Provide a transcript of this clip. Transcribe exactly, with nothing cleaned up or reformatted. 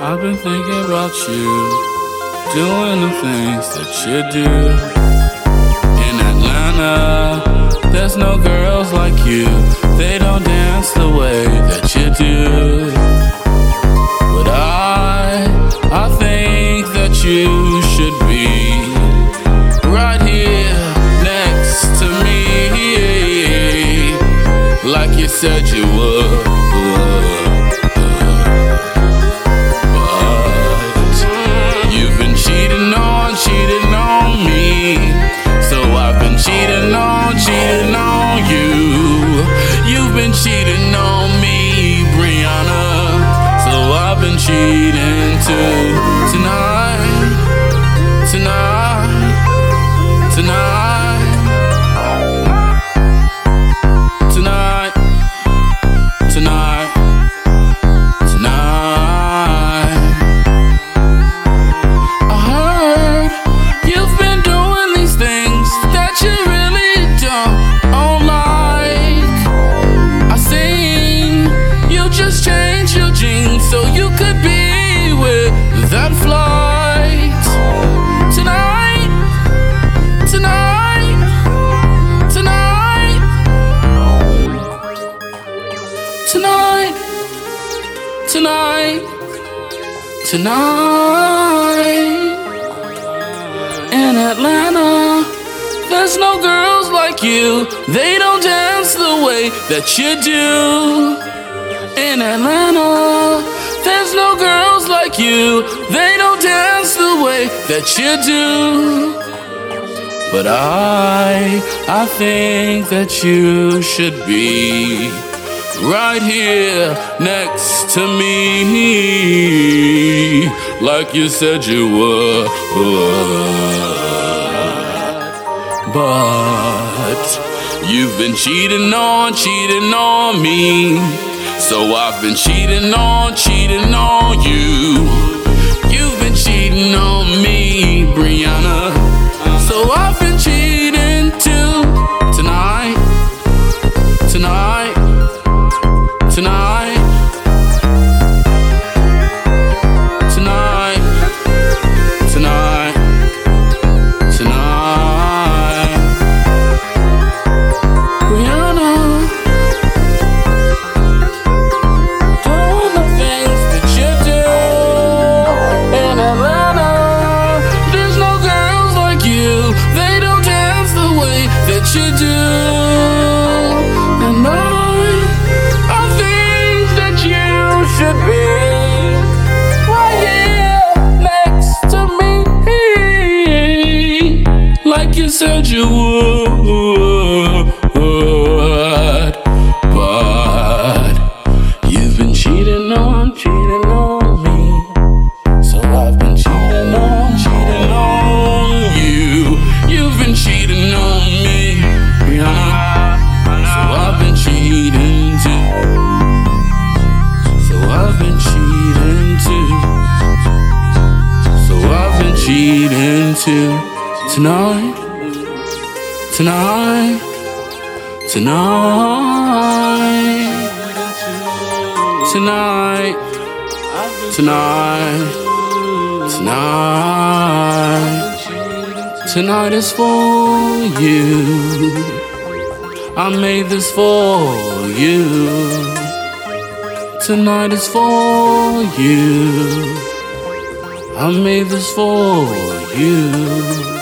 I've been thinking about you, doing the things that you do. In Atlanta, there's no girls like you. They don't dance the way that you do. But I, I think that you should be right here next to me, like you said you would. Cheating on me, so I've been cheating on, cheating on you. You've been cheating on me, Brianna, so I've been cheating too. Tonight, tonight, tonight, tonight, tonight, tonight. So you could be with that flight tonight, tonight, tonight, tonight, tonight, tonight. In Atlanta, there's no girls like you. They don't dance the way that you do. In Atlanta, there's no girls like you. They don't dance the way that you do. But I, I think that you should be right here next to me, like you said you would. But you've been cheating on, cheating on me, so I've been cheating on, cheating on you. You've been cheating on me, Brianna, so I've been cheating too. Tonight, tonight, tonight, tonight, tonight, tonight. Brianna, you do, and I, I think that you should be right here next to me, like you said you would. But you've been cheating on, cheating on me, so I've been cheating on, cheating on you. You've been cheating on me, so I've been cheating too. So I've been cheating too. So I've been cheating too. Tonight, tonight, tonight, tonight, tonight, tonight. Tonight is for you. I made this for you. Tonight is for you. I made this for you.